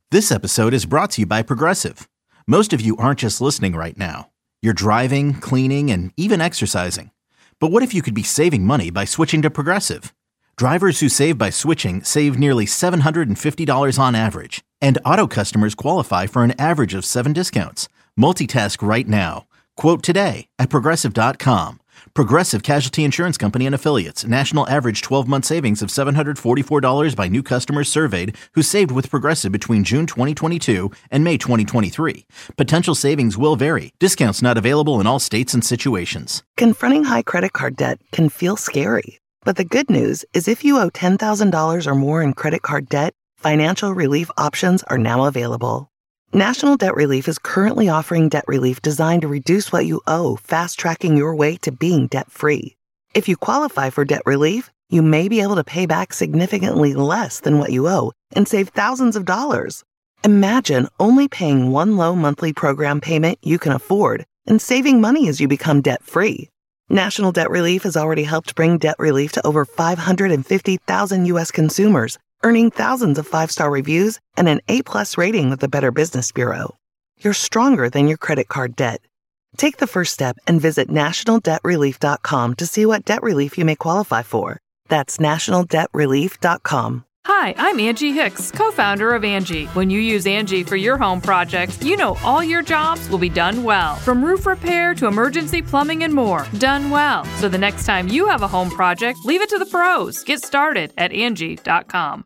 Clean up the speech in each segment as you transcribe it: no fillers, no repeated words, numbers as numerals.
This episode is brought to you by Progressive. Most of you aren't just listening right now. You're driving, cleaning, and even exercising. But what if you could be saving money by switching to Progressive? Drivers who save by switching save nearly $750 on average. And auto customers qualify for an average of 7 discounts. Multitask right now. Quote today at Progressive.com. Progressive Casualty Insurance Company and Affiliates. National average 12-month savings of $744 by new customers surveyed who saved with Progressive between June 2022 and May 2023. Potential savings will vary. Discounts not available in all states and situations. Confronting high credit card debt can feel scary. But the good news is if you owe $10,000 or more in credit card debt, financial relief options are now available. National Debt Relief is currently offering debt relief designed to reduce what you owe, fast-tracking your way to being debt-free. If you qualify for debt relief, you may be able to pay back significantly less than what you owe and save thousands of dollars. Imagine only paying one low monthly program payment you can afford and saving money as you become debt-free. National Debt Relief has already helped bring debt relief to over 550,000 U.S. consumers, earning thousands of 5-star reviews and an A+ rating with the Better Business Bureau. You're stronger than your credit card debt. Take the first step and visit nationaldebtrelief.com to see what debt relief you may qualify for. That's nationaldebtrelief.com. Hi, I'm Angie Hicks, co-founder of Angie. When you use Angie for your home projects, you know all your jobs will be done well. From roof repair to emergency plumbing and more, done well. So the next time you have a home project, leave it to the pros. Get started at Angie.com.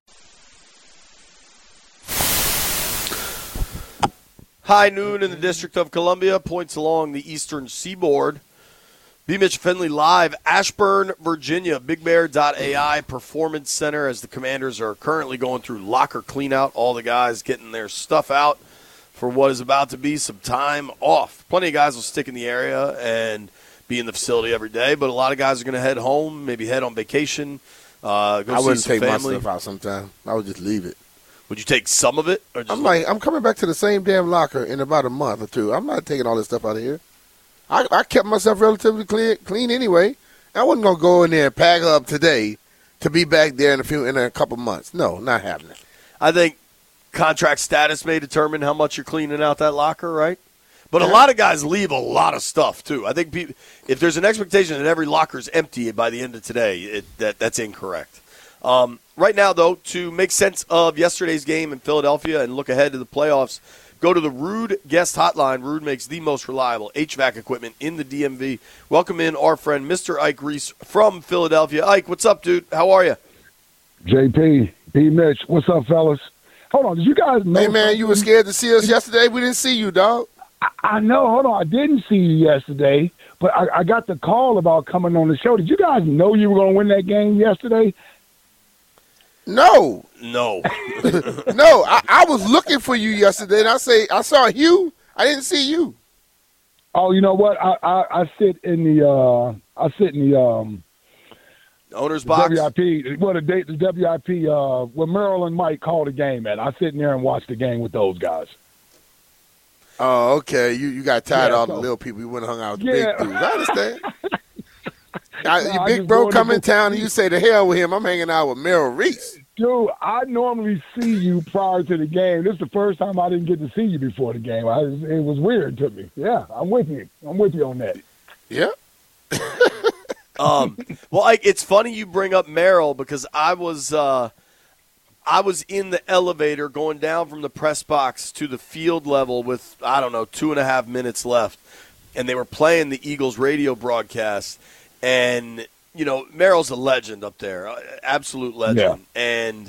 High noon in the District of Columbia, points along the eastern seaboard. B. Mitch Finley live, Ashburn, Virginia, BigBear.ai Performance Center, as the Commanders are currently going through locker cleanout. All the guys getting their stuff out for what is about to be some time off. Plenty of guys will stick in the area and be in the facility every day, but a lot of guys are going to head home, maybe head on vacation, go I see wouldn't some take family. my stuff out sometime. I would just leave it. Would you take some of it? Or just I'm coming back to the same damn locker in about a month or two. I'm not taking all this stuff out of here. I kept myself relatively clean anyway. I wasn't going to go in there and pack up today to be back there in a couple months. No, not happening. I think contract status may determine how much you're cleaning out that locker, right? But a lot of guys leave a lot of stuff, too. I think if there's an expectation that every locker is empty by the end of today, that's incorrect. Right now, though, to make sense of yesterday's game in Philadelphia and look ahead to the playoffs, go to the Ruud Guest Hotline. Ruud makes the most reliable HVAC equipment in the DMV. Welcome in our friend, Mr. Ike Reese from Philadelphia. Ike, what's up, dude? How are you? JP, B. Mitch, what's up, fellas? Hold on, did you guys know? Hey, man, you were scared to see us yesterday? We didn't see you, dog. I know, hold on, I didn't see you yesterday, but I got the call about coming on the show. Did you guys know you were going to win that game yesterday? No. No. No, I was looking for you yesterday, and I saw you. I didn't see you. Oh, you know what? I sit in the owner's box. WIP. Well, the WIP where Merrill and Mike called the game at. I sit in there and watch the game with those guys. Oh, okay. You got tired of all the little people. You went and hung out with the big dudes. I understand. Your big bro come in town and you say, to hell with him, I'm hanging out with Merrill Reese. Dude, I normally see you prior to the game. This is the first time I didn't get to see you before the game. It was weird to me. Yeah, I'm with you. I'm with you on that. Yeah. Well, Ike, it's funny you bring up Merrill because I was in the elevator going down from the press box to the field level with, 2.5 minutes left, and they were playing the Eagles radio broadcast. And, Merrill's a legend up there, absolute legend. Yeah. And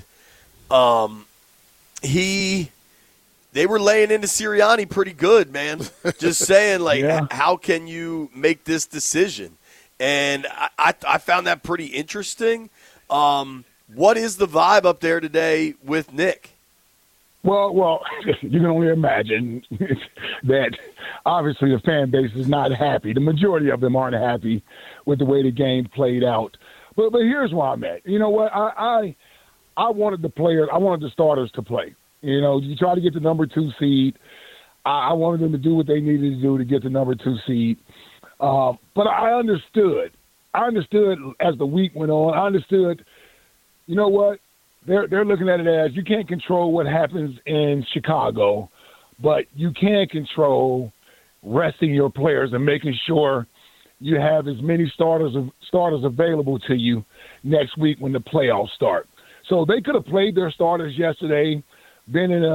they were laying into Sirianni pretty good, man. Just saying, how can you make this decision? And I found that pretty interesting. What is the vibe up there today with Nick? Well, you can only imagine that obviously the fan base is not happy. The majority of them aren't happy with the way the game played out. But here's where I'm at. You know what? I wanted the starters to play. You try to get the number 2 seed. I wanted them to do what they needed to do to get the number 2 seed. But I understood. I understood as the week went on. I understood, you know what? they're looking at it as you can't control what happens in Chicago, but you can control resting your players and making sure you have as many starters available to you next week when the playoffs start. So they could have played their starters yesterday, been in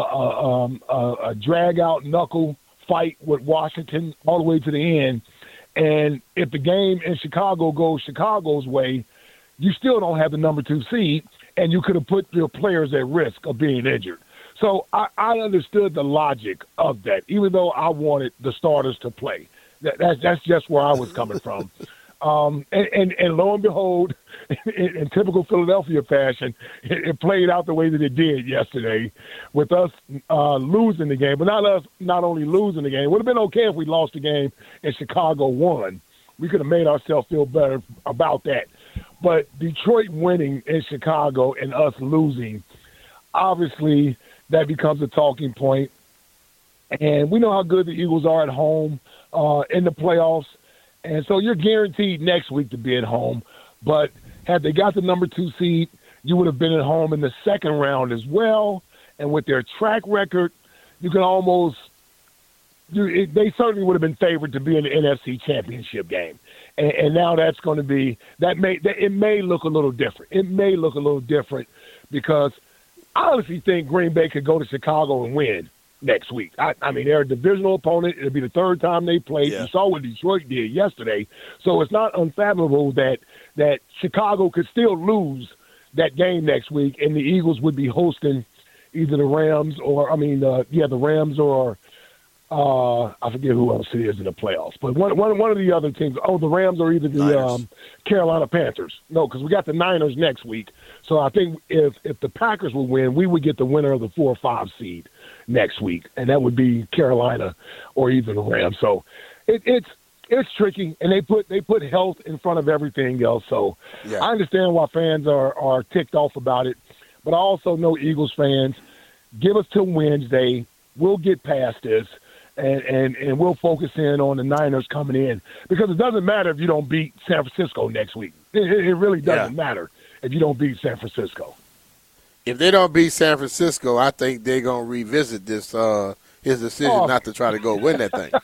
a drag-out knuckle fight with Washington all the way to the end. And if the game in Chicago goes Chicago's way, you still don't have the number 2 seed, and you could have put your players at risk of being injured. So I understood the logic of that, even though I wanted the starters to play. That's just where I was coming from. And lo and behold, in typical Philadelphia fashion, it played out the way that it did yesterday, with us losing the game. But not only losing the game, it would have been okay if we lost the game and Chicago won. We could have made ourselves feel better about that. But Detroit winning in Chicago and us losing, obviously that becomes a talking point. And we know how good the Eagles are at home in the playoffs. And so you're guaranteed next week to be at home. But had they got the number 2 seed, you would have been at home in the second round as well. And with their track record, you can almost they certainly would have been favored to be in the NFC Championship game. And now that's going to be it may look a little different. It may look a little different because I honestly think Green Bay could go to Chicago and win next week. I mean, they're a divisional opponent. It'll be the third time they played. Yeah. You saw what Detroit did yesterday. So it's not unfathomable that Chicago could still lose that game next week, and the Eagles would be hosting either the Rams or, the Rams or I forget who else it is in the playoffs. But one of the other teams, the Rams or either the Carolina Panthers. No, because we got the Niners next week. So I think if the Packers would win, we would get the winner of the 4 or 5 seed next week, and that would be Carolina or either the Rams. So it's tricky, and they put health in front of everything else. So yeah. I understand why fans are ticked off about it, but I also know Eagles fans, give us till Wednesday. We'll get past this, and we'll focus in on the Niners coming in, because it doesn't matter if you don't beat San Francisco next week. It really doesn't matter if you don't beat San Francisco. If they don't beat San Francisco, I think they're going to revisit this his decision not to try to go win that thing.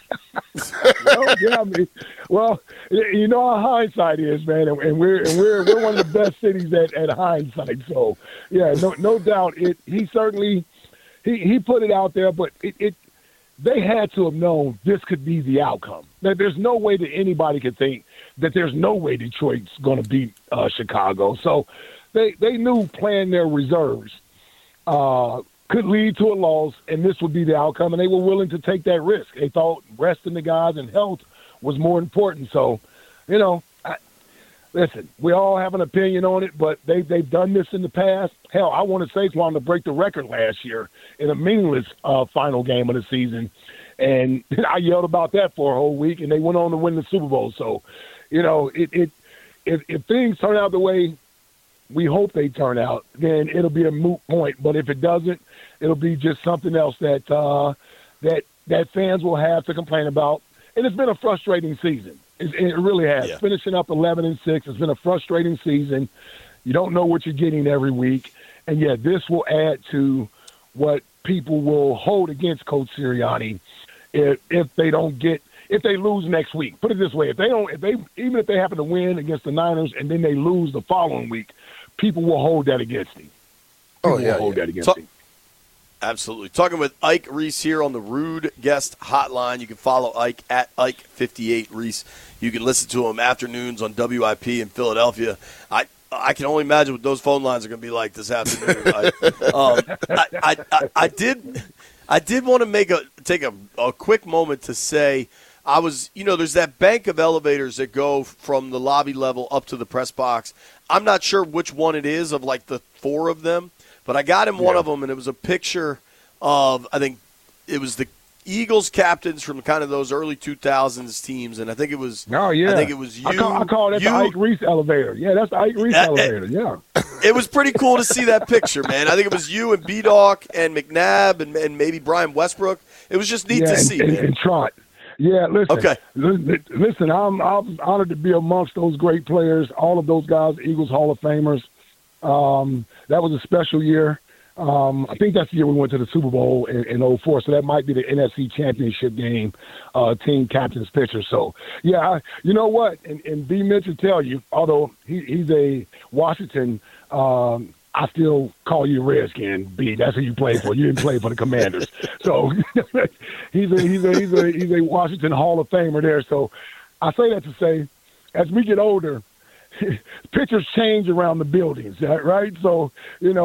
You know how hindsight is, man, and we're one of the best cities at hindsight. So, yeah, no doubt. He certainly he put it out there, but they had to have known this could be the outcome. That there's no way that anybody could think that there's no way Detroit's going to beat Chicago. So they knew playing their reserves could lead to a loss, and this would be the outcome, and they were willing to take that risk. They thought resting the guys and health was more important. So, listen, we all have an opinion on it, but they've done this in the past. Hell, I want to Saquon to break the record last year in a meaningless final game of the season, and I yelled about that for a whole week, and they went on to win the Super Bowl. So, if things turn out the way we hope they turn out, then it'll be a moot point. But if it doesn't, it'll be just something else that fans will have to complain about. And it's been a frustrating season. It really has. Yeah. Finishing up 11-6, it's been a frustrating season. You don't know what you're getting every week. And, yeah, this will add to what people will hold against Coach Sirianni if they lose next week. Put it this way, even if they happen to win against the Niners and then they lose the following week, people will hold that against him. That against him. Absolutely. Talking with Ike Reese here on the Rude Guest Hotline. You can follow Ike at Ike58 Reese. You can listen to him afternoons on WIP in Philadelphia. I can only imagine what those phone lines are going to be like this afternoon. I did want to take a quick moment to say there's that bank of elevators that go from the lobby level up to the press box. I'm not sure which one it is of like the 4 of them, but I got in one of them, and it was a picture of, I think it was the Eagles captains from kind of those early 2000s teams, and I think it was you. I call that the Ike Reese elevator. Yeah, that's the Ike Reese elevator, yeah. It was pretty cool to see that picture, man. I think it was you and B-Dawk and McNabb and maybe Brian Westbrook. It was just neat to see, man. And Trot. Yeah, listen. Okay. Listen, I'm honored to be amongst those great players, all of those guys, Eagles Hall of Famers. That was a special year. I think that's the year we went to the Super Bowl in 04, so that might be the NFC Championship game, team captain's picture. So, yeah, you know what? And B. Mitch will tell you, although he's a Washington, I still call you Redskin, B. That's who you play for. You didn't play for the Commanders. So he's a Washington Hall of Famer there. So I say that to say, as we get older, pictures change around the buildings, right? So,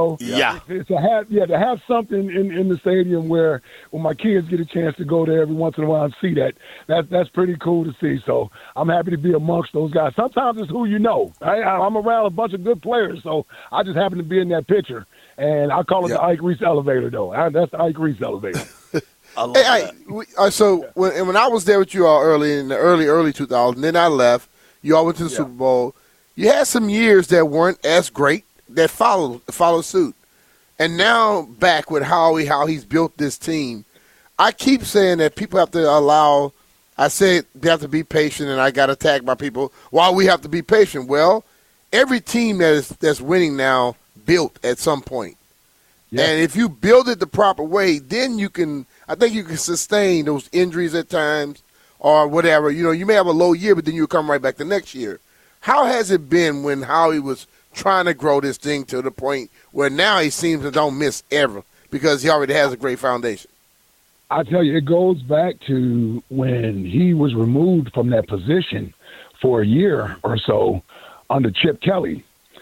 to have something in the stadium where when my kids get a chance to go there every once in a while and see that's pretty cool to see. So I'm happy to be amongst those guys. Sometimes it's who you know. I'm around a bunch of good players, so I just happen to be in that picture. And I call it the Ike Reese elevator, though. That's the Ike Reese elevator. So when I was there with you all early in the early 2000s, then I left. You all went to the Super Bowl. You had some years that weren't as great that followed suit. And now back with Howie, how he's built this team, I keep saying that people have to allow – I say they have to be patient, and I got attacked by people. Why we have to be patient? Well, every team that's winning now built at some point. Yeah. And if you build it the proper way, then you can – I think you can sustain those injuries at times or whatever. You may have a low year, but then you'll come right back the next year. How has it been when Howie was trying to grow this thing to the point where now he seems to don't miss ever because he already has a great foundation? I tell you, it goes back to when he was removed from that position for a year or so under Chip Kelly.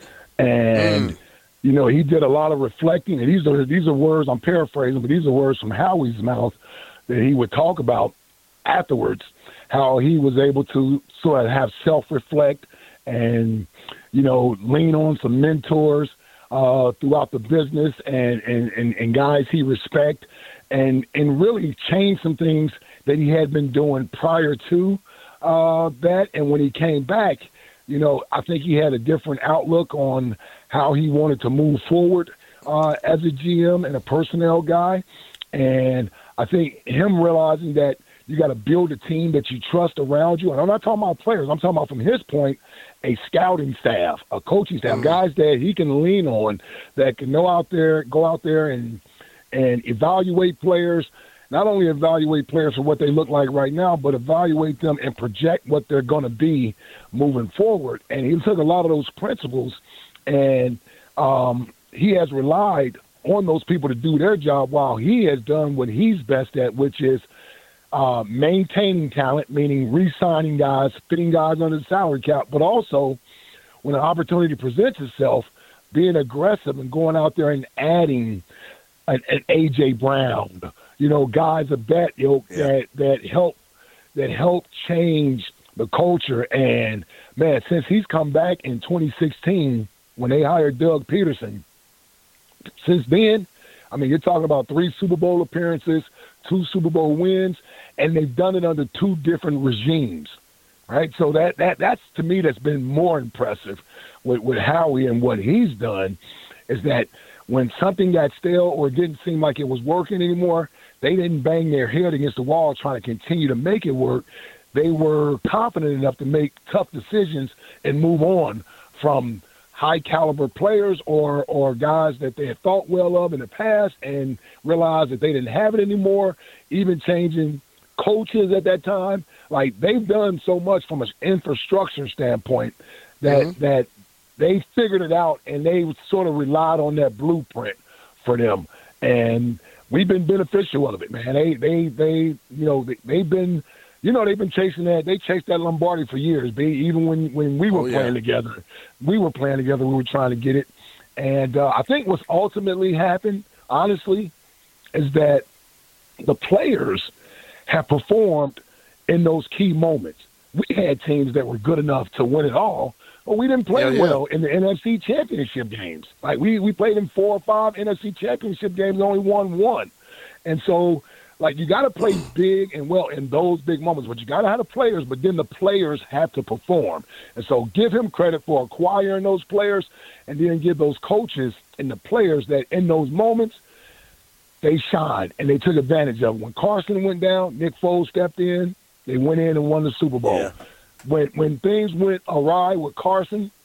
And, he did a lot of reflecting. And these are words, I'm paraphrasing, but these are words from Howie's mouth that he would talk about afterwards, how he was able to sort of have self-reflect and, lean on some mentors throughout the business and guys he respect and really change some things that he had been doing prior to that. And when he came back, I think he had a different outlook on how he wanted to move forward as a GM and a personnel guy. And I think him realizing that you got to build a team that you trust around you. And I'm not talking about players. I'm talking about, from his point, a scouting staff, a coaching staff, guys that he can lean on that can go out there and evaluate players, not only evaluate players for what they look like right now, but evaluate them and project what they're going to be moving forward. And he took a lot of those principles, and he has relied on those people to do their job while he has done what he's best at, which is maintaining talent, meaning re-signing guys, fitting guys under the salary cap, but also when an opportunity presents itself, being aggressive and going out there and adding an A.J. Brown, guys that help change the culture. And, man, since he's come back in 2016 when they hired Doug Peterson, since then, you're talking about 3 Super Bowl appearances, 2 Super Bowl wins, and they've done it under 2 different regimes, right? So that's to me, that's been more impressive with Howie and what he's done, is that when something got stale or didn't seem like it was working anymore, they didn't bang their head against the wall trying to continue to make it work. They were confident enough to make tough decisions and move on from high-caliber players or guys that they had thought well of in the past and realized that they didn't have it anymore, even changing coaches at that time. Like, they've done so much from an infrastructure standpoint that they figured it out, and they sort of relied on that blueprint for them. And we've been beneficial of it, man. They've been chasing that. They chased that Lombardi for years, even when we were playing together. We were playing together. We were trying to get it. And I think what's ultimately happened, honestly, is that the players have performed in those key moments. We had teams that were good enough to win it all, but we didn't play well in the NFC Championship games. Like, we played in 4 or 5 NFC Championship games, only won 1. And so, like, you got to play big and well in those big moments, but you got to have the players, but then the players have to perform. And so give him credit for acquiring those players, and then give those coaches and the players that in those moments, they shined and they took advantage of it. When Carson went down, Nick Foles stepped in, they went in and won the Super Bowl. Yeah. When things went awry with Carson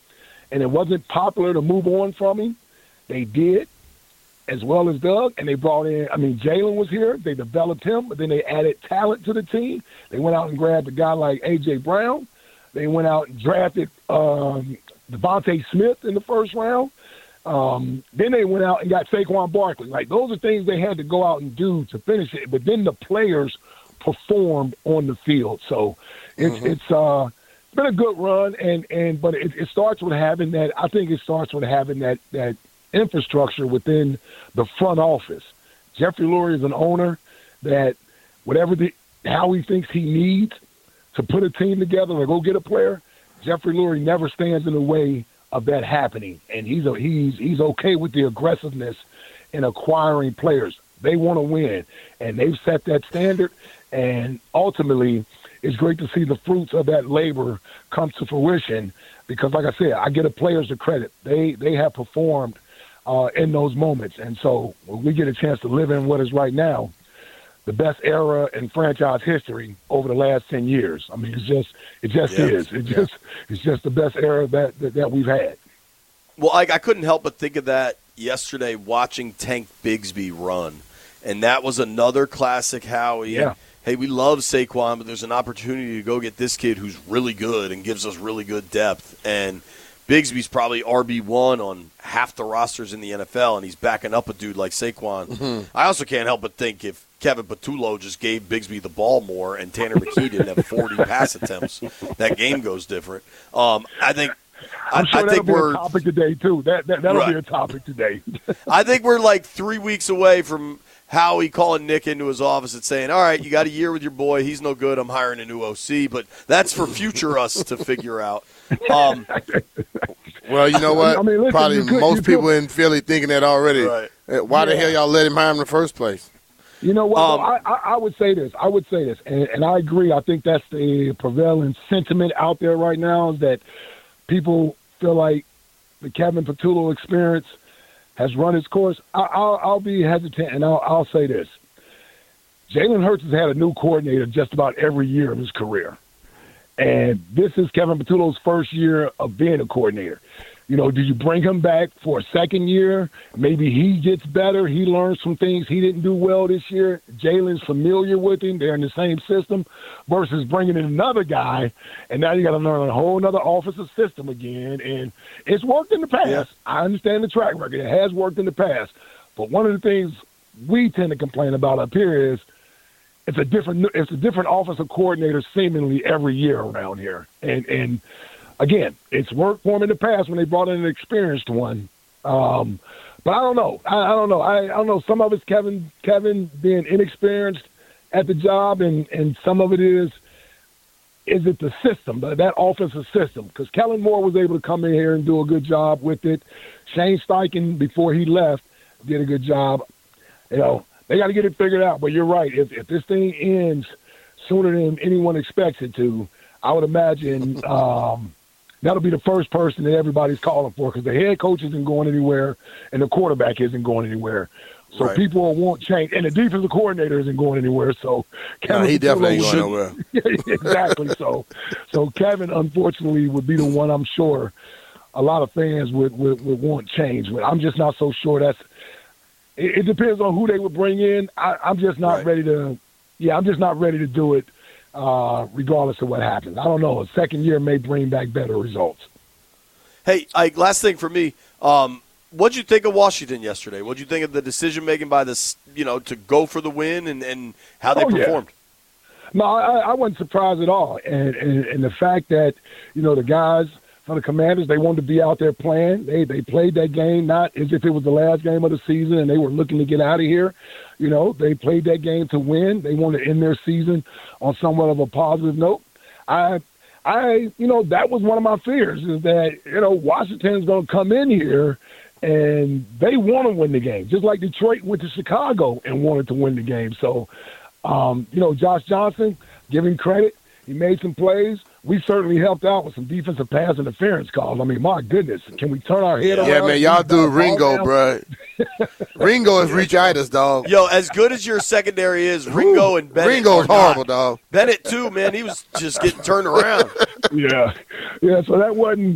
and it wasn't popular to move on from him, they did, as well as Doug, and they brought in, Jalen was here. They developed him, but then they added talent to the team. They went out and grabbed a guy like A.J. Brown. They went out and drafted Devontae Smith in the first round. Then they went out and got Saquon Barkley. Like, those are things they had to go out and do to finish it. But then the players performed on the field. So it's been a good run, but it starts with having that. I think it starts with having that infrastructure within the front office. Jeffrey Lurie is an owner that how he thinks he needs to put a team together or go get a player, Jeffrey Lurie never stands in the way of that happening, and he's okay with the aggressiveness in acquiring players. They want to win, and they've set that standard, and ultimately it's great to see the fruits of that labor come to fruition because, like I said, I give the players the credit. They have performed in those moments, and so when we get a chance to live in what is right now the best era in franchise history over the last 10 years. I mean, it's just the best era that we've had. Well, I couldn't help but think of that yesterday watching Tank Bigsby run, and that was another classic Howie. Yeah. Hey, we love Saquon, but there's an opportunity to go get this kid who's really good and gives us really good depth. And Bigsby's probably RB1 on half the rosters in the NFL, and he's backing up a dude like Saquon. Mm-hmm. I also can't help but think if Kevin Patullo just gave Bigsby the ball more and Tanner McKee didn't have 40 pass attempts, that game goes different. I think we're a topic today too. That'll right. be a topic today. I think we're like 3 weeks away from Howie calling Nick into his office and saying, all right, you got a year with your boy. He's no good. I'm hiring a new OC. But that's for future us to figure out. Well, you know what? Listen, probably most people in Philly thinking that already. Right. Why the hell y'all let him hire him in the first place? You know what? I would say this. And I agree. I think that's the prevailing sentiment out there right now is that people feel like the Kevin Patullo experience has run its course. I'll be hesitant, and I'll say this. Jalen Hurts has had a new coordinator just about every year of his career. And this is Kevin Patullo's first year of being a coordinator. You know, do you bring him back for a second year? Maybe he gets better. He learns some things he didn't do well this year. Jalen's familiar with him. They're in the same system versus bringing in another guy, and now you got to learn a whole other offensive system again. And it's worked in the past. Yeah. I understand the track record. It has worked in the past. But one of the things we tend to complain about up here is it's a different offensive coordinator seemingly every year around here. And again, it's worked for them in the past when they brought in an experienced one. But I don't know. I don't know. Some of it's Kevin being inexperienced at the job, and some of it is it the system, that offensive system? Because Kellen Moore was able to come in here and do a good job with it. Shane Steichen, before he left, did a good job. You know, they got to get it figured out. But you're right. If this thing ends sooner than anyone expects it to, I would imagine that'll be the first person that everybody's calling for because the head coach isn't going anywhere and the quarterback isn't going anywhere. So right. People won't change. And the defensive coordinator isn't going anywhere. So Kevin he definitely ain't going nowhere. Exactly. So Kevin, unfortunately, would be the one I'm sure a lot of fans would want change with. I'm just not so sure it depends on who they would bring in. I'm just not ready to do it. Regardless of what happens. I don't know. A second year may bring back better results. Hey, Ike, last thing for me. What'd you think of Washington yesterday? What'd you think of the decision-making by this, to go for the win and how they performed? Yeah. No, I wasn't surprised at all. And the fact that, the guys from the Commanders, they wanted to be out there playing. They played that game not as if it was the last game of the season and they were looking to get out of here. They played that game to win. They wanted to end their season on somewhat of a positive note. That was one of my fears is that, Washington's going to come in here and they want to win the game, just like Detroit went to Chicago and wanted to win the game. So, Josh Johnson, give him credit. He made some plays. we certainly helped out with some defensive pass interference calls. I mean, my goodness, can we turn our head around? Yeah, man, y'all do Ringo, bro. Ringo is reach-itis, dog. Yo, as good as your secondary is, Ringo and Bennett. Ringo's horrible, dog. Bennett too, man. He was just getting turned around. Yeah. So that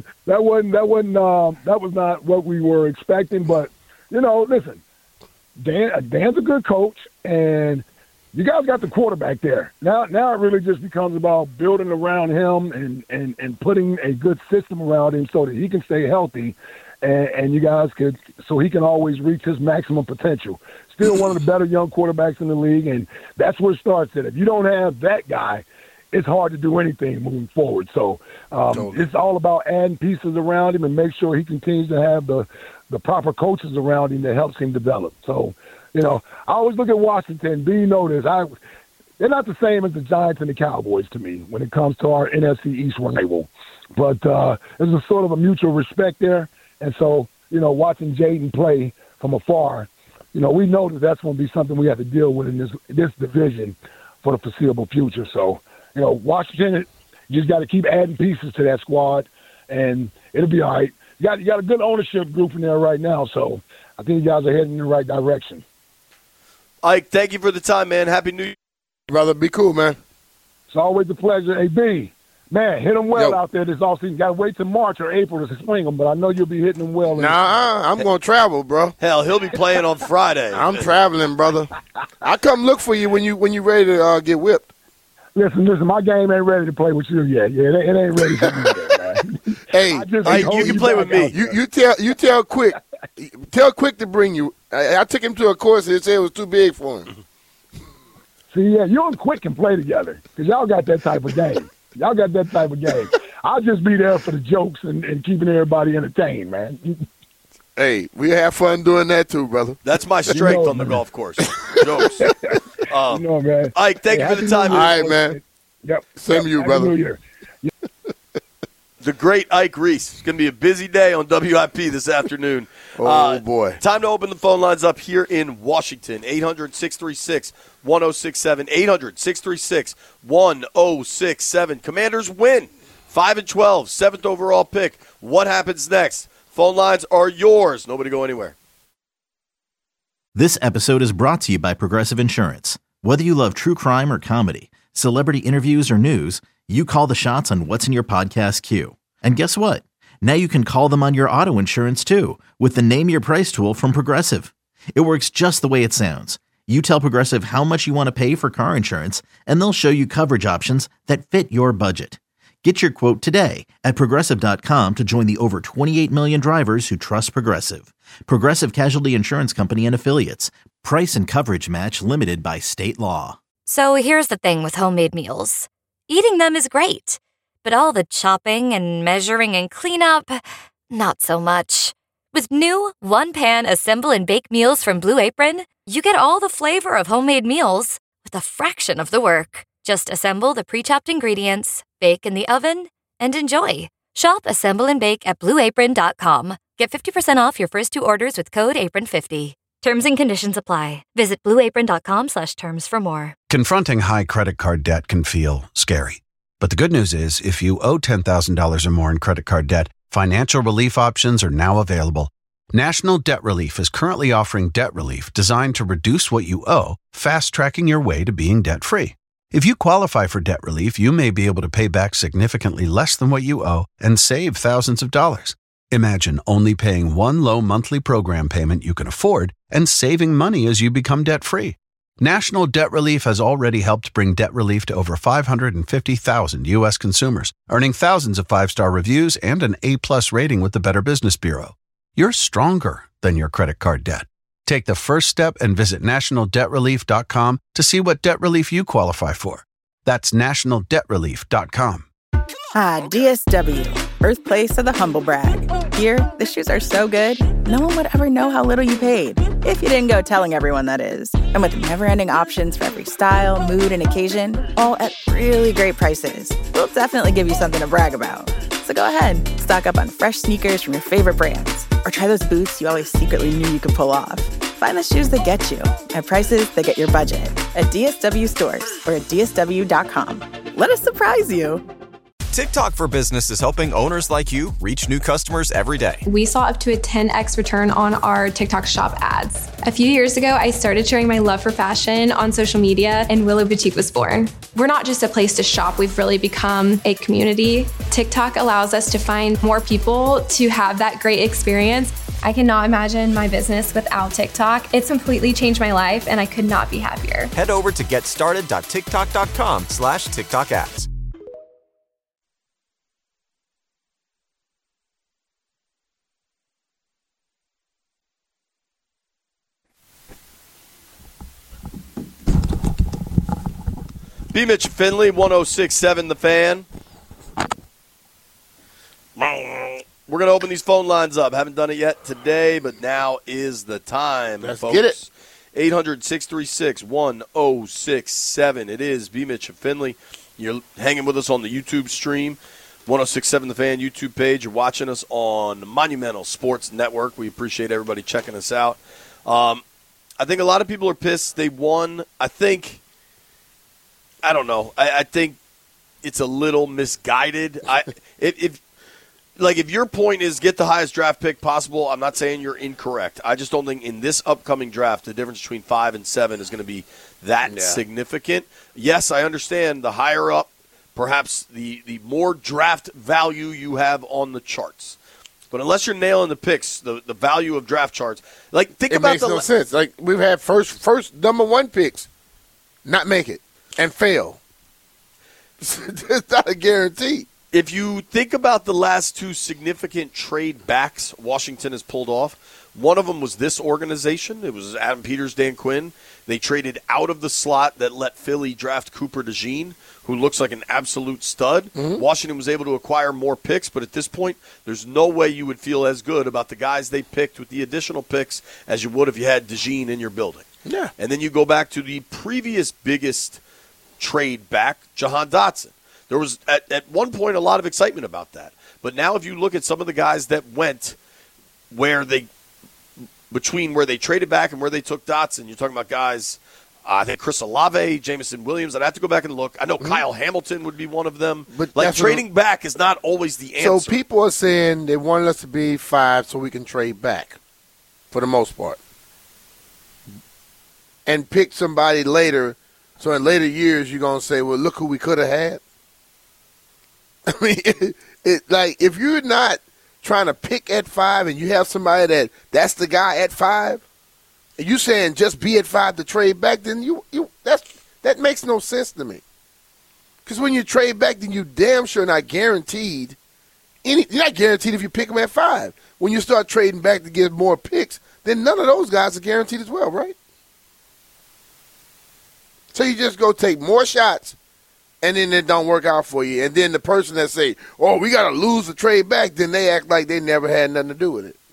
was not what we were expecting. But listen, Dan's a good coach, and you guys got the quarterback there. Now it really just becomes about building around him and putting a good system around him so that he can stay healthy, and you guys so he can always reach his maximum potential. Still one of the better young quarterbacks in the league, and that's where it starts at. If you don't have that guy, it's hard to do anything moving forward. So It's all about adding pieces around him and make sure he continues to have the proper coaches around him that helps him develop. So, I always look at Washington. Do you know this? They're not the same as the Giants and the Cowboys to me when it comes to our NFC East rival. But there's a sort of a mutual respect there. And so, watching Jaden play from afar, we know that's going to be something we have to deal with in this division for the foreseeable future. So, Washington, you just got to keep adding pieces to that squad, and it'll be all right. You got a good ownership group in there right now, so I think you guys are heading in the right direction. Ike, thank you for the time, man. Happy New Year. Brother, be cool, man. It's always a pleasure. Hey, B, man, hit them well out there this offseason. Got to wait till March or April to swing them, but I know you'll be hitting them well. I'm going to travel, bro. Hell, he'll be playing on Friday. I'm traveling, brother. I'll come look for you when you ready to get whipped. Listen, my game ain't ready to play with you yet. Yeah, it ain't ready for me yet, man. Hey, you can play with me. You tell Quick. Tell Quick to bring you. I took him to a course and said it was too big for him. See, yeah, you and Quick can play together because y'all got that type of game. I'll just be there for the jokes and keeping everybody entertained, man. Hey, we have fun doing that too, brother. That's my strength on the golf course. Jokes. Man. Ike, thank you for the time. All right, man. Yep. Same to you, brother. New Year. The great Ike Reese. It's going to be a busy day on WIP this afternoon. Oh, boy. Time to open the phone lines up here in Washington. 800-636-1067. 800-636-1067. Commanders win. 5-12, 7th overall pick. What happens next? Phone lines are yours. Nobody go anywhere. This episode is brought to you by Progressive Insurance. Whether you love true crime or comedy, celebrity interviews or news, you call the shots on what's in your podcast queue. And guess what? Now you can call them on your auto insurance too with the Name Your Price tool from Progressive. It works just the way it sounds. You tell Progressive how much you want to pay for car insurance, and they'll show you coverage options that fit your budget. Get your quote today at Progressive.com to join the over 28 million drivers who trust Progressive. Progressive Casualty Insurance Company and Affiliates. Price and coverage match limited by state law. So here's the thing with homemade meals. Eating them is great, but all the chopping and measuring and cleanup, not so much. With new one-pan assemble and bake meals from Blue Apron, you get all the flavor of homemade meals with a fraction of the work. Just assemble the pre-chopped ingredients, bake in the oven, and enjoy. Shop, assemble, and bake at BlueApron.com. Get 50% off your first 2 orders with code APRON50. Terms and conditions apply. Visit BlueApron.com/terms for more. Confronting high credit card debt can feel scary. But the good news is, if you owe $10,000 or more in credit card debt, financial relief options are now available. National Debt Relief is currently offering debt relief designed to reduce what you owe, fast-tracking your way to being debt-free. If you qualify for debt relief, you may be able to pay back significantly less than what you owe and save thousands of dollars. Imagine only paying one low monthly program payment you can afford and saving money as you become debt-free. National Debt Relief has already helped bring debt relief to over 550,000 U.S. consumers, earning thousands of 5-star reviews and an A+ rating with the Better Business Bureau. You're stronger than your credit card debt. Take the first step and visit nationaldebtrelief.com to see what debt relief you qualify for. That's nationaldebtrelief.com. DSW, birthplace of the humble brag. Here, the shoes are so good, no one would ever know how little you paid. If you didn't go telling everyone, that is. And with never-ending options for every style, mood, and occasion, all at really great prices, we'll definitely give you something to brag about. So go ahead, stock up on fresh sneakers from your favorite brands, or try those boots you always secretly knew you could pull off. Find the shoes that get you at prices that get your budget at DSW stores or at DSW.com. Let us surprise you. TikTok for Business is helping owners like you reach new customers every day. We saw up to a 10x return on our TikTok shop ads. A few years ago, I started sharing my love for fashion on social media, and Willow Boutique was born. We're not just a place to shop, we've really become a community. TikTok allows us to find more people to have that great experience. I cannot imagine my business without TikTok. It's completely changed my life, and I could not be happier. Head over to getstarted.tiktok.com/TikTok ads. B. Mitch Finley, 106.7 The Fan. We're going to open these phone lines up. Haven't done it yet today, but now is the time. Let's folks. get it. 800-636-1067. It is B. Mitch Finley. You're hanging with us on the YouTube stream, 106.7 The Fan YouTube page. You're watching us on Monumental Sports Network. We appreciate everybody checking us out. I think a lot of people are pissed. They won. I don't know. I think it's a little misguided. If your point is get the highest draft pick possible, I'm not saying you're incorrect. I just don't think in this upcoming draft the difference between 5 and 7 is going to be that significant. Yes, I understand the higher up, perhaps the more draft value you have on the charts. But unless you're nailing the picks, the value of draft charts, think it about makes no sense. Like we've had first number 1 picks not make it and fail. It's not a guarantee. If you think about the last 2 significant trade backs Washington has pulled off, one of them was this organization. It was Adam Peters, Dan Quinn. They traded out of the slot that let Philly draft Cooper DeJean, who looks like an absolute stud. Mm-hmm. Washington was able to acquire more picks, but at this point, there's no way you would feel as good about the guys they picked with the additional picks as you would if you had DeJean in your building. Yeah. And then you go back to the previous biggest trade back, Jahan Dotson. There was, at one point, a lot of excitement about that. But now if you look at some of the guys that went between where they traded back and where they took Dotson, you're talking about guys, I think Chris Olave, Jameson Williams. I'd have to go back and look. I know Kyle Hamilton would be one of them. But trading back is not always the answer. So people are saying they wanted us to be 5 so we can trade back for the most part and pick somebody later. So in later years, you're going to say, well, look who we could have had. I mean, if you're not trying to pick at 5 and you have somebody that's the guy at 5, and you saying just be at 5 to trade back, then that makes no sense to me. Because when you trade back, then you damn sure not guaranteed. You're not guaranteed if you pick them at 5. When you start trading back to get more picks, then none of those guys are guaranteed as well, right? So you just go take more shots, and then it don't work out for you. And then the person that say, oh, we got to lose the trade back, then they act like they never had nothing to do with it.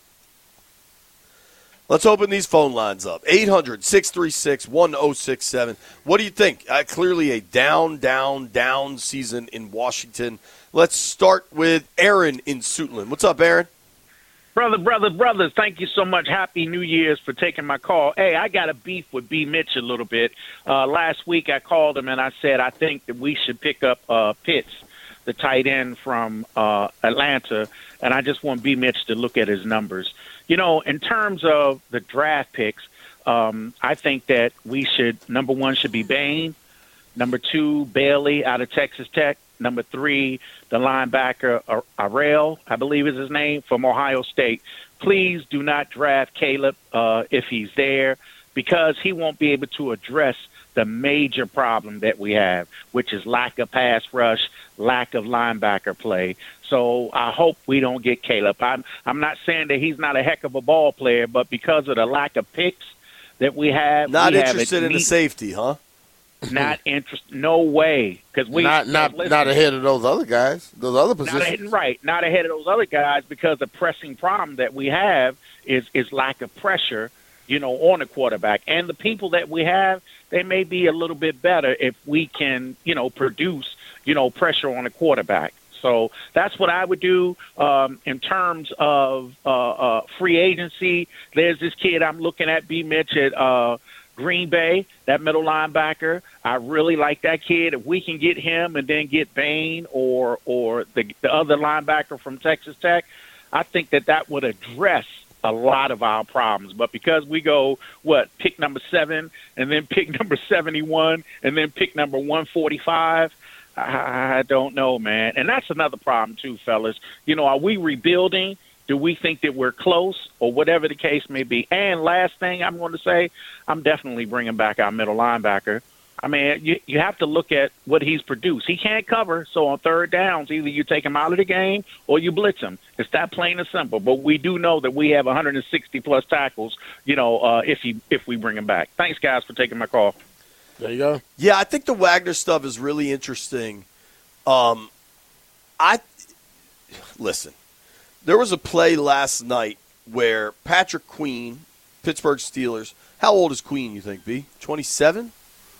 Let's open these phone lines up. 800-636-1067. What do you think? Clearly a down season in Washington. Let's start with Aaron in Suitland. What's up, Aaron? Brothers, thank you so much. Happy New Year's for taking my call. Hey, I got a beef with B. Mitch a little bit. Last week I called him and I said I think that we should pick up Pitts, the tight end from Atlanta, and I just want B. Mitch to look at his numbers. You know, in terms of the draft picks, I think that we should, number 1 should be Bain, number 2, Bailey out of Texas Tech, number 3, the linebacker Arrell, I believe is his name, from Ohio State. Please do not draft Caleb if he's there, because he won't be able to address the major problem that we have, which is lack of pass rush, lack of linebacker play. So I hope we don't get Caleb. I'm not saying that he's not a heck of a ball player, but because of the lack of picks that we have, not interested in the safety, huh? Not interested. No way, because we not ahead of those other guys, those other positions. Not ahead of those other guys, because the pressing problem that we have is lack of pressure, on the quarterback. And the people that we have, they may be a little bit better if we can, produce, pressure on the quarterback. So that's what I would do. In terms of free agency, there's this kid I'm looking at, B. Mitch, at Green Bay, that middle linebacker, I really like that kid. If we can get him and then get Bain or the other linebacker from Texas Tech, I think that would address a lot of our problems. But because we go, pick number 7 and then pick number 71 and then pick number 145, I don't know, man. And that's another problem too, fellas. Are we rebuilding? Do we think that we're close or whatever the case may be? And last thing I'm going to say, I'm definitely bringing back our middle linebacker. I mean, you have to look at what he's produced. He can't cover, so on third downs, either you take him out of the game or you blitz him. It's that plain and simple. But we do know that we have 160-plus tackles, if we bring him back. Thanks, guys, for taking my call. There you go. Yeah, I think the Wagner stuff is really interesting. Listen. There was a play last night where Patrick Queen, Pittsburgh Steelers, how old is Queen, you think, B? 27?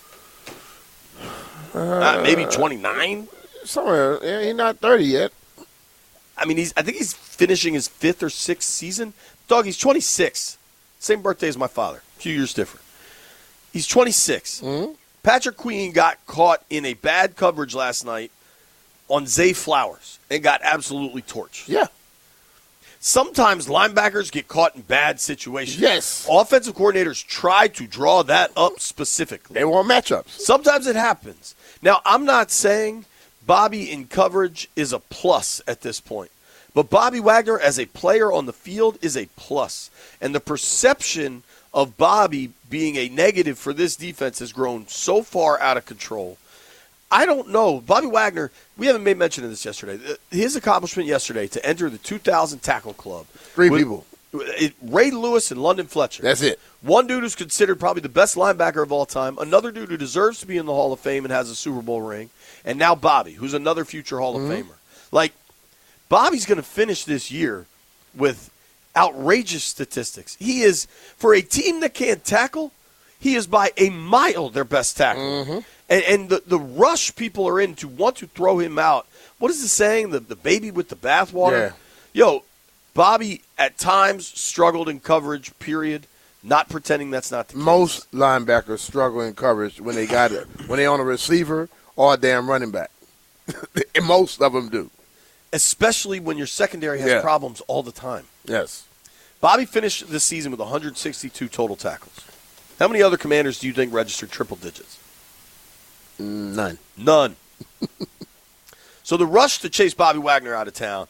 Maybe 29? Somewhere. Yeah, he's not 30 yet. I mean, I think he's finishing his 5th or 6th season. Dog, he's 26. Same birthday as my father. A few years different. He's 26. Mm-hmm. Patrick Queen got caught in a bad coverage last night on Zay Flowers and got absolutely torched. Yeah. Sometimes linebackers get caught in bad situations. Yes. Offensive coordinators try to draw that up specifically. They want matchups. Sometimes it happens. Now, I'm not saying Bobby in coverage is a plus at this point. But Bobby Wagner as a player on the field is a plus. And the perception of Bobby being a negative for this defense has grown so far out of control. I don't know. Bobby Wagner, we haven't made mention of this yesterday. His accomplishment yesterday to enter the 2000 Tackle Club. 3 people. Ray Lewis and London Fletcher. That's it. One dude who's considered probably the best linebacker of all time. Another dude who deserves to be in the Hall of Fame and has a Super Bowl ring. And now Bobby, who's another future Hall of Famer. Like, Bobby's going to finish this year with outrageous statistics. He is, for a team that can't tackle, he is by a mile their best tackler. Mm-hmm. And the rush people are in to want to throw him out. What is the saying? The baby with the bathwater? Yeah. Yo, Bobby at times struggled in coverage, period. Not pretending that's not the case. Most linebackers struggle in coverage when they got it, when they on a receiver or a damn running back. And most of them do. Especially when your secondary has problems all the time. Yes. Bobby finished this season with 162 total tackles. How many other Commanders do you think registered triple digits? None. So the rush to chase Bobby Wagner out of town.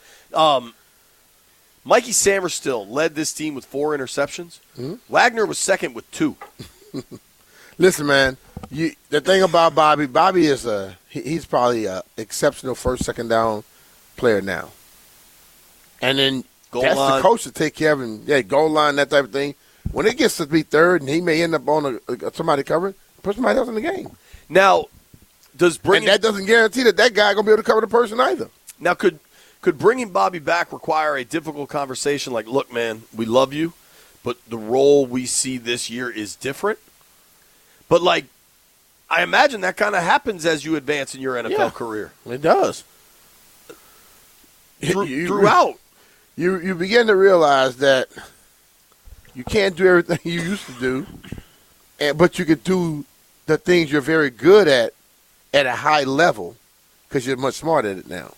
Mikey Samerstill led this team with 4 interceptions. Mm-hmm. Wagner was second with 2. Listen, man, the thing about Bobby is he's probably an exceptional first, second down player now. And then that's the coach to take care of him. Yeah, goal line, that type of thing. When it gets to be third and he may end up on somebody covering, put somebody else in the game. Now, and that doesn't guarantee that guy going to be able to cover the person either. Now, could bringing Bobby back require a difficult conversation like, look, man, we love you, but the role we see this year is different? But, like, I imagine that kind of happens as you advance in your NFL career. It does. Throughout. You begin to realize that you can't do everything you used to do, but you can do the things you're very good at a high level because you're much smarter at it now.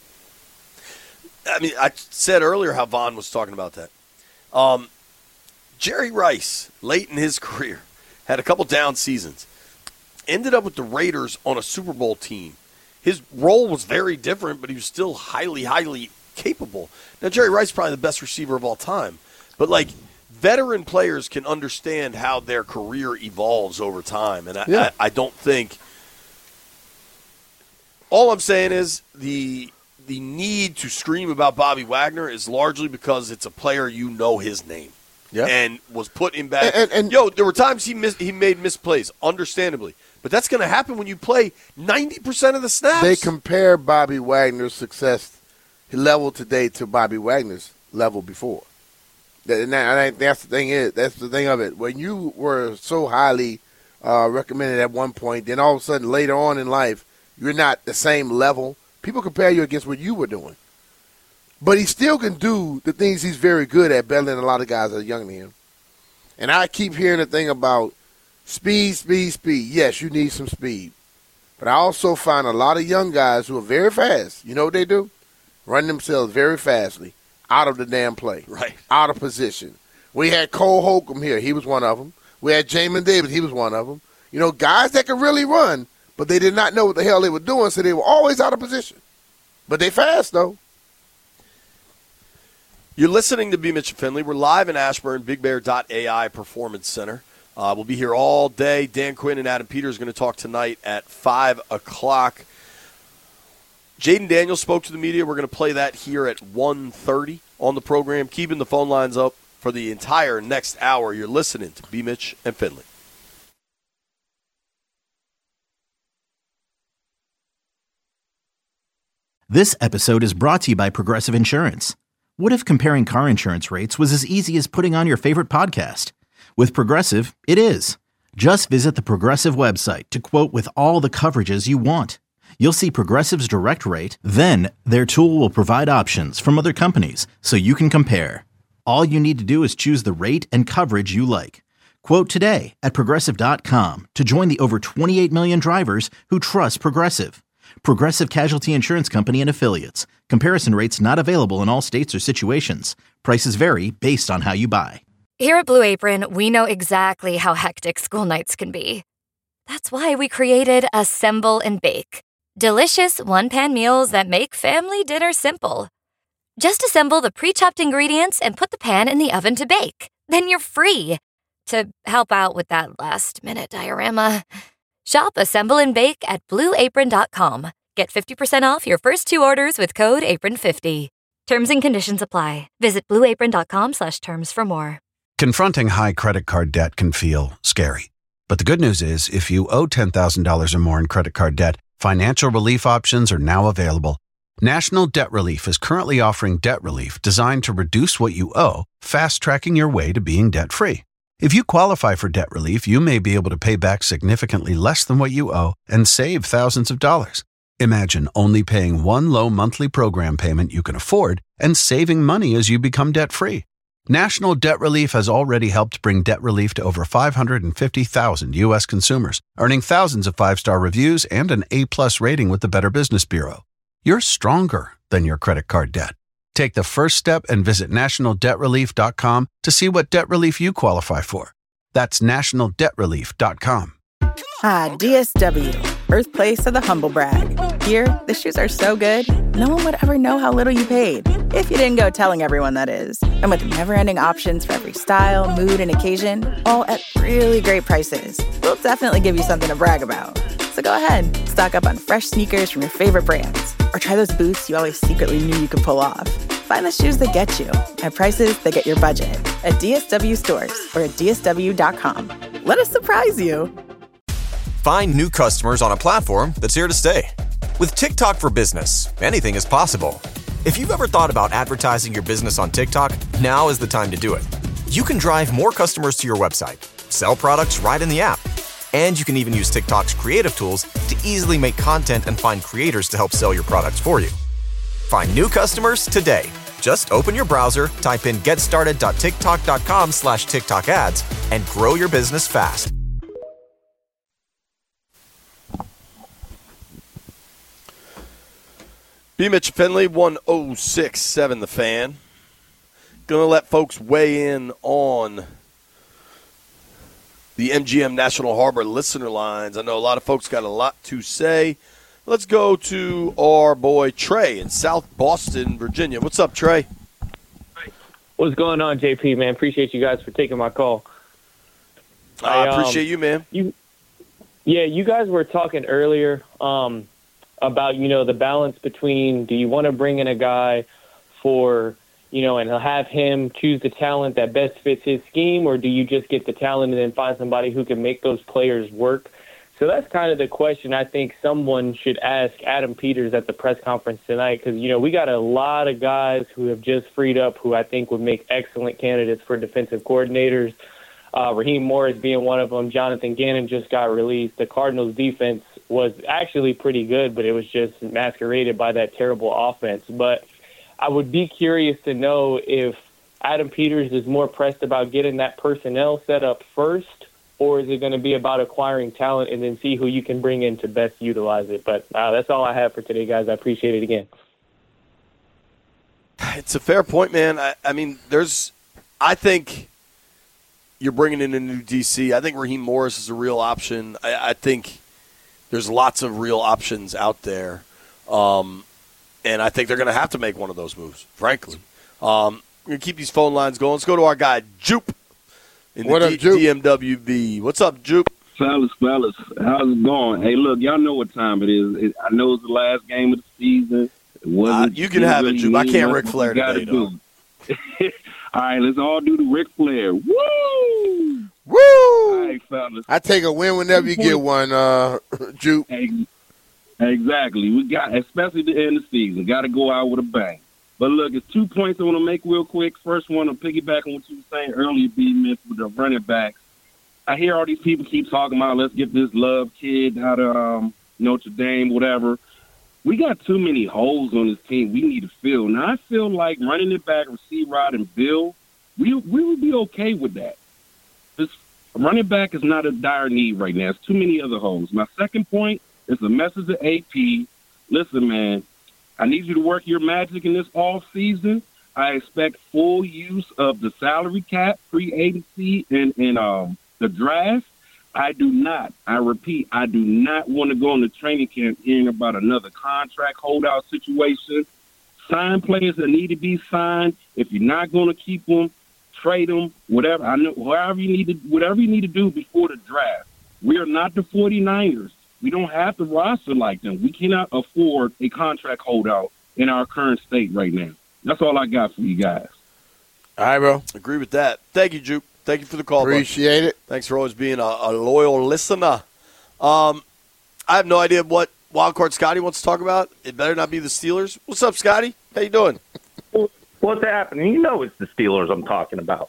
I mean, I said earlier how Vaughn was talking about that. Jerry Rice, late in his career, had a couple down seasons. Ended up with the Raiders on a Super Bowl team. His role was very different, but he was still highly, highly capable. Now, Jerry Rice is probably the best receiver of all time. But, like, veteran players can understand how their career evolves over time. And I don't think – all I'm saying is the need to scream about Bobby Wagner is largely because it's a player you know his name. Yeah. And was put in bad. And there were times he made misplays, understandably. But that's going to happen when you play 90% of the snaps. They compare Bobby Wagner's success level today to Bobby Wagner's level before. And that's the thing of it. When you were so highly recommended at one point, then all of a sudden later on in life, you're not the same level. People compare you against what you were doing. But he still can do the things he's very good at, better than a lot of guys that are younger than him. And I keep hearing the thing about Speed. Yes, you need some speed. But I also find a lot of young guys who are very fast. You know what they do? Run themselves very fastly out of the damn play. Right. Out of position. We had Cole Holcomb here. He was one of them. We had Jamin Davis. He was one of them. You know, guys that could really run, but they did not know what the hell they were doing, so they were always out of position. But they fast, though. You're listening to B. Mitch and Finley. We're live in Ashburn, BigBear.ai Performance Center. We'll be here all day. Dan Quinn and Adam Peters are going to talk tonight at 5 o'clock. Jaden Daniels spoke to the media. We're going to play that here at 1:30 on the program, keeping the phone lines up for the entire next hour. You're listening to B. Mitch and Finley. This episode is brought to you by Progressive Insurance. What if comparing car insurance rates was as easy as putting on your favorite podcast? With Progressive, it is. Just visit the Progressive website to quote with all the coverages you want. You'll see Progressive's direct rate, then their tool will provide options from other companies so you can compare. All you need to do is choose the rate and coverage you like. Quote today at Progressive.com to join the over 28 million drivers who trust Progressive. Progressive Casualty Insurance Company and Affiliates. Comparison rates not available in all states or situations. Prices vary based on how you buy. Here at Blue Apron, we know exactly how hectic school nights can be. That's why we created Assemble and Bake. Delicious one-pan meals that make family dinner simple. Just assemble the pre-chopped ingredients and put the pan in the oven to bake. Then you're free to help out with that last-minute diorama. Shop Assemble and Bake at BlueApron.com. Get 50% off your first 2 orders with code APRON50. Terms and conditions apply. Visit BlueApron.com/terms for more. Confronting high credit card debt can feel scary. But the good news is, if you owe $10,000 or more in credit card debt, financial relief options are now available. National Debt Relief is currently offering debt relief designed to reduce what you owe, fast-tracking your way to being debt-free. If you qualify for debt relief, you may be able to pay back significantly less than what you owe and save thousands of dollars. Imagine only paying one low monthly program payment you can afford and saving money as you become debt-free. National Debt Relief has already helped bring debt relief to over 550,000 U.S. consumers, earning thousands of 5-star reviews and an A+ rating with the Better Business Bureau. You're stronger than your credit card debt. Take the first step and visit nationaldebtrelief.com to see what debt relief you qualify for. That's nationaldebtrelief.com. DSW, birthplace of the humble brag. Here, the shoes are so good, no one would ever know how little you paid. If you didn't go telling everyone, that is. And with never-ending options for every style, mood, and occasion, all at really great prices, we'll definitely give you something to brag about. So go ahead, stock up on fresh sneakers from your favorite brands, or try those boots you always secretly knew you could pull off. Find the shoes that get you at prices that get your budget at DSW stores or at DSW.com. Let us surprise you. Find new customers on a platform that's here to stay. With TikTok for Business, anything is possible. If you've ever thought about advertising your business on TikTok, now is the time to do it. You can drive more customers to your website, sell products right in the app, and you can even use TikTok's creative tools to easily make content and find creators to help sell your products for you. Find new customers today. Just open your browser, type in getstarted.tiktok.com/TikTok ads, and grow your business fast. B. Mitch Finley, 106.7 The Fan. Going to let folks weigh in on the MGM National Harbor listener lines. I know a lot of folks got a lot to say. Let's go to our boy Trey in South Boston, Virginia. What's up, Trey? What's going on, JP, man? Appreciate you guys for taking my call. I appreciate you, man. You guys were talking earlier about, the balance between, do you want to bring in a guy for, and have him choose the talent that best fits his scheme, or do you just get the talent and then find somebody who can make those players work? So that's kind of the question I think someone should ask Adam Peters at the press conference tonight, because, we got a lot of guys who have just freed up who I think would make excellent candidates for defensive coordinators. Raheem Morris being one of them. Jonathan Gannon just got released. The Cardinals' defense was actually pretty good, but it was just masqueraded by that terrible offense. But I would be curious to know if Adam Peters is more pressed about getting that personnel set up first, or is it going to be about acquiring talent and then see who you can bring in to best utilize it? But that's all I have for today, guys. I appreciate it again. It's a fair point, man. I mean, I think you're bringing in a new DC. I think Raheem Morris is a real option. I think there's lots of real options out there. And I think they're going to have to make one of those moves, frankly. We're going to keep these phone lines going. Let's go to our guy, Jupe, in What the up, Jupe? DMWB. What's up, Jupe? Fellas, how's it going? Hey, look, y'all know what time it is. I know it's the last game of the season. You can have it, Jupe. I can't Ric Flair today, though. All right, let's all do the Ric Flair. Woo! Woo! All right, fellas. I take a win whenever you get one, Jupe. Exactly. We got, especially the end of the season, got to go out with a bang. But look, it's 2 points I want to make real quick. First one, I'm piggybacking on what you were saying earlier, B-Myth, with the running backs. I hear all these people keep talking about let's get this Love kid out of Notre Dame, whatever. We got too many holes on this team we need to fill. Now, I feel like running it back, Rod and Bill, we would be okay with that. This running back is not a dire need right now. It's too many other holes. My second point is a message to AP. Listen, man, I need you to work your magic in this off season. I expect full use of the salary cap, free agency, and the draft. I repeat, I do not want to go into training camp hearing about another contract holdout situation. Sign players that need to be signed. If you're not going to keep them, trade them, whatever. I know whatever you need to do before the draft. We are not the 49ers. We don't have the roster like them. We cannot afford a contract holdout in our current state right now. That's all I got for you guys. All right, bro. Agree with that. Thank you, Jupe. Thank you for the call. Appreciate it. Thanks for always being a loyal listener. I have no idea what Wildcard Scotty wants to talk about. It better not be the Steelers. What's up, Scotty? How you doing? What's happening? You know it's the Steelers I'm talking about.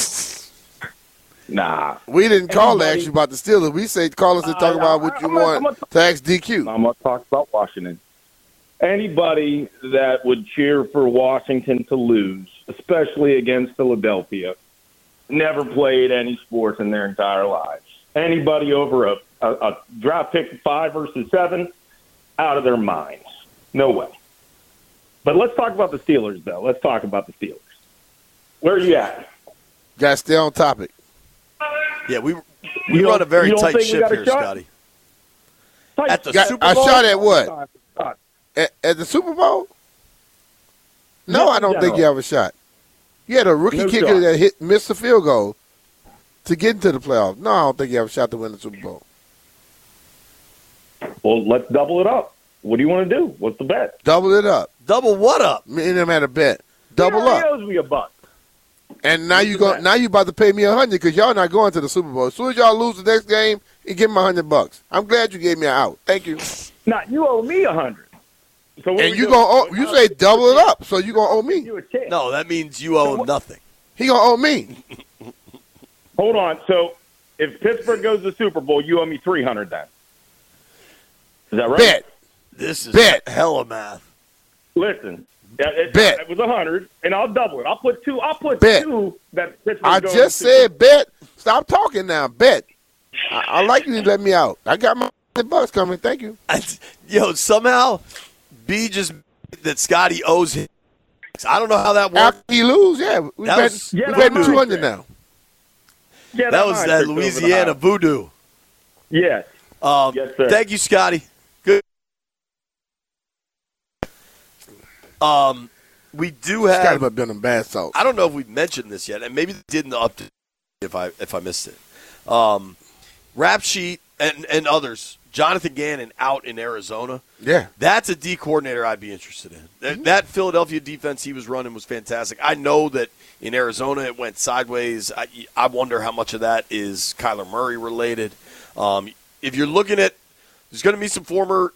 Nah. We didn't call to ask you about the Steelers. We say call us to talk about what you want to ask DQ. I'm going to talk about Washington. Anybody that would cheer for Washington to lose, especially against Philadelphia, never played any sports in their entire lives. Anybody over a draft pick 5 versus 7, out of their minds. No way. But let's talk about the Steelers, though. Let's talk about the Steelers. Where are you at? Got to stay on topic. Yeah, we run a very tight ship here, Scotty. At the Super Bowl? I shot at what? At the Super Bowl? No, I don't think you have a shot. You had a rookie kicker that missed the field goal to get into the playoffs. No, I don't think you have a shot to win the Super Bowl. Well, let's double it up. What do you want to do? What's the bet? Double it up. Double what up? Me and him had a bet. Double up. He owes me $1. And now you about to pay me $100 because y'all not going to the Super Bowl. As soon as y'all lose the next game, you give me $100. I'm glad you gave me an out. Thank you. Now you owe me $100. So and you say double it up, so you gonna owe me. No, that means you owe him nothing. He gonna owe me. Hold on. So if Pittsburgh goes to the Super Bowl, you owe me $300 then. Is that right? Bet. This is hella math. Listen. Bet. It was $100, and I'll double it. I'll put two. Bet. Two that Pittsburgh. I goes just to said bet. Stop talking now. Bet. I like you to let me out. I got my $100 coming. Thank you. Somehow B just that Scotty owes him. I don't know how that works. After he lose, we bet 200 now. Yeah, that was that Louisiana voodoo. Yes. Yes, sir. Thank you, Scotty. Good. We do have. Scotty have been in bad salt. I don't know if we mentioned this yet, and maybe they didn't update if I missed it. Rap Sheet and others. Jonathan Gannon out in Arizona. Yeah. That's a D coordinator I'd be interested in. Mm-hmm. That Philadelphia defense he was running was fantastic. I know that in Arizona it went sideways. I wonder how much of that is Kyler Murray related. If you're looking at – there's going to be some former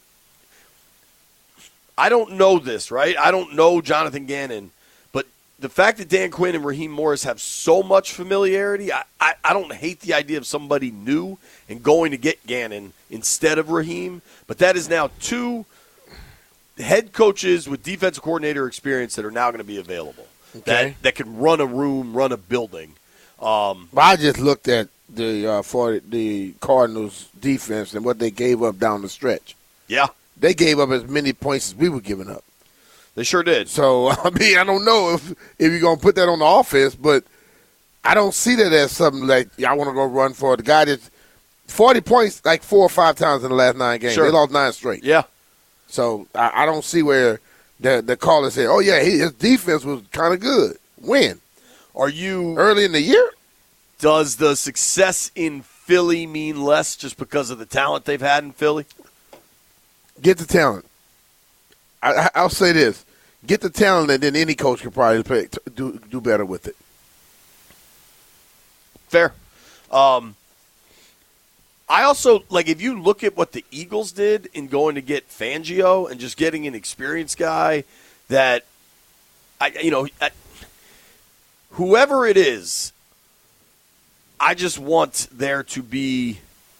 – I don't know this, right? I don't know Jonathan Gannon. But the fact that Dan Quinn and Raheem Morris have so much familiarity, I don't hate the idea of somebody new and going to get Gannon instead of Raheem. But that is now 2 head coaches with defensive coordinator experience that are now going to be available. Okay. That can run a room, run a building. I just looked at the Cardinals defense and what they gave up down the stretch. Yeah. They gave up as many points as we were giving up. They sure did. So, I mean, I don't know if you're going to put that on the offense, but I don't see that as something like, I want to go run for it. The guy that's 40 points like 4 or 5 times in the last 9 games. Sure. They lost 9 straight. Yeah. So, I don't see where the caller said, oh, yeah, his defense was kind of good. When? Are you early in the year? Does the success in Philly mean less just because of the talent they've had in Philly? Get the talent. I'll say this. Get the talent, and then any coach can probably do better with it. Fair. I also, like, if you look at what the Eagles did in going to get Fangio and just getting an experienced guy that, whoever it is, I just want there to be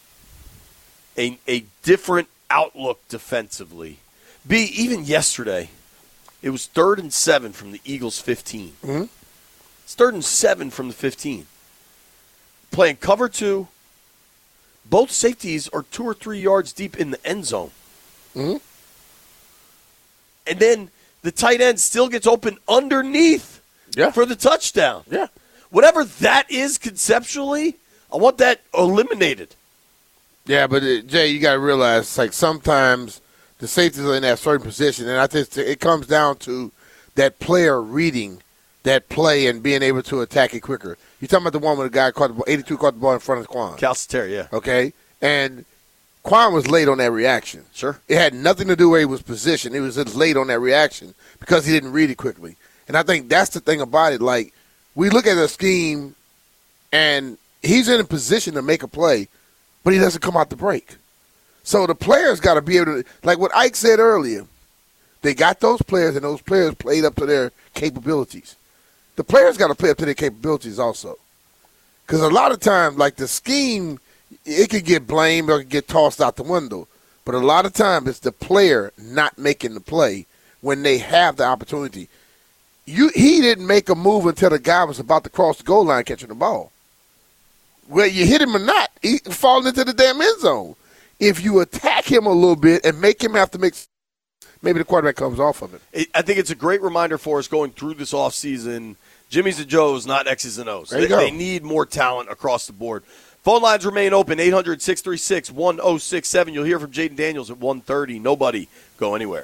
a different outlook defensively. Even yesterday, it was 3rd and 7 from the Eagles' 15. Mm-hmm. It's 3rd and 7 from the 15. Playing cover 2. Both safeties are 2 or 3 yards deep in the end zone. Mm-hmm. And then the tight end still gets open underneath for the touchdown. Yeah. Whatever that is conceptually, I want that eliminated. Yeah, but, Jay, you got to realize, like, sometimes the safeties are in that certain position, and I think it comes down to that player reading that play and being able to attack it quicker. You're talking about the one where the guy caught the ball, 82 caught the ball in front of Quan. Calcaterra, yeah. Okay? And Quan was late on that reaction. Sure. It had nothing to do where he was positioned. He was just late on that reaction because he didn't read it quickly. And I think that's the thing about it. Like, we look at a scheme, and he's in a position to make a play, but he doesn't come out the break. So the players got to be able to, like what Ike said earlier, they got those players, and those players played up to their capabilities. The players got to play up to their capabilities also. Because a lot of times, like the scheme, it could get blamed or it could get tossed out the window. But a lot of times it's the player not making the play when they have the opportunity. He didn't make a move until the guy was about to cross the goal line catching the ball. Whether you hit him or not, he falling into the damn end zone. If you attack him a little bit and make him have to make – maybe the quarterback comes off of it. I think it's a great reminder for us going through this offseason. Jimmy's and Joe's, not X's and O's. They need more talent across the board. Phone lines remain open, 800-636-1067. You'll hear from Jaden Daniels at 1:30. Nobody go anywhere.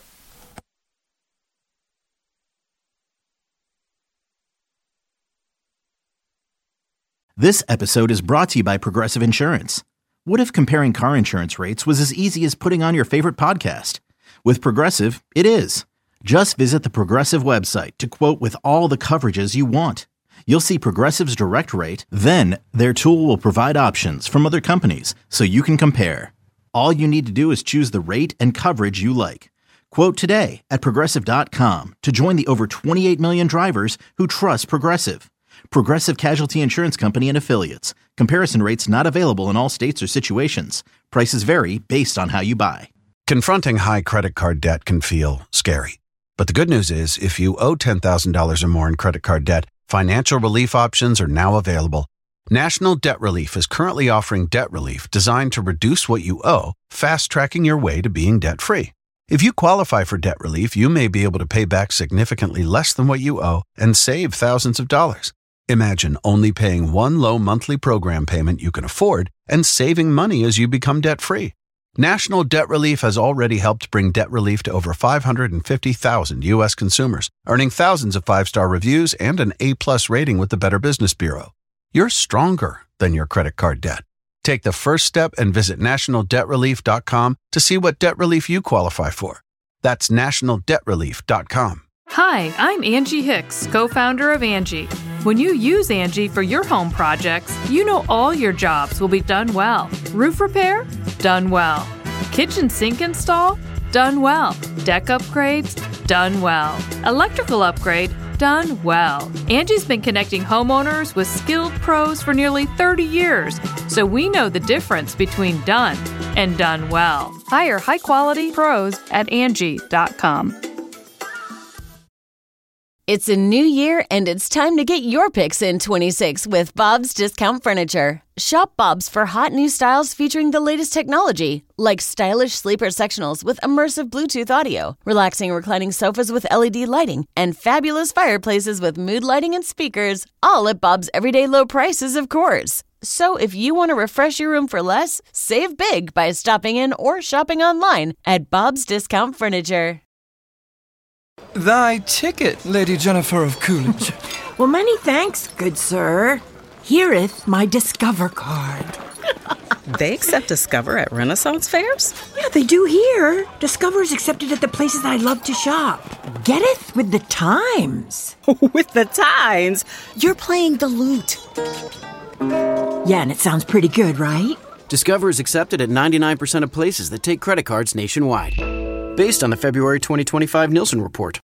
This episode is brought to you by Progressive Insurance. What if comparing car insurance rates was as easy as putting on your favorite podcast? With Progressive, it is. Just visit the Progressive website to quote with all the coverages you want. You'll see Progressive's direct rate, then their tool will provide options from other companies so you can compare. All you need to do is choose the rate and coverage you like. Quote today at Progressive.com to join the over 28 million drivers who trust Progressive. Progressive Casualty Insurance Company and Affiliates. Comparison rates not available in all states or situations. Prices vary based on how you buy. Confronting high credit card debt can feel scary. But the good news is, if you owe $10,000 or more in credit card debt, financial relief options are now available. National Debt Relief is currently offering debt relief designed to reduce what you owe, fast-tracking your way to being debt-free. If you qualify for debt relief, you may be able to pay back significantly less than what you owe and save thousands of dollars. Imagine only paying one low monthly program payment you can afford and saving money as you become debt-free. National Debt Relief has already helped bring debt relief to over 550,000 U.S. consumers, earning thousands of 5-star reviews and an A-plus rating with the Better Business Bureau. You're stronger than your credit card debt. Take the first step and visit nationaldebtrelief.com to see what debt relief you qualify for. That's nationaldebtrelief.com. Hi, I'm Angie Hicks, co-founder of Angie. When you use Angie for your home projects, you know all your jobs will be done well. Roof repair? Done well. Kitchen sink install? Done well. Deck upgrades? Done well. Electrical upgrade? Done well. Angie's been connecting homeowners with skilled pros for nearly 30 years, so we know the difference between done and done well. Hire high-quality pros at Angie.com. It's a new year, and it's time to get your picks in 26 with Bob's Discount Furniture. Shop Bob's for hot new styles featuring the latest technology, like stylish sleeper sectionals with immersive Bluetooth audio, relaxing reclining sofas with LED lighting, and fabulous fireplaces with mood lighting and speakers, all at Bob's everyday low prices, of course. So if you want to refresh your room for less, save big by stopping in or shopping online at Bob's Discount Furniture. Thy ticket, Lady Jennifer of Coolidge. Well, many thanks, good sir. Here'th my Discover card. They accept Discover at Renaissance fairs? Yeah, they do here. Discover is accepted at the places I love to shop. Getteth with the times. With the times? You're playing the lute. Yeah, and it sounds pretty good, right? Discover is accepted at 99% of places that take credit cards nationwide. Based on the February 2025 Nielsen report.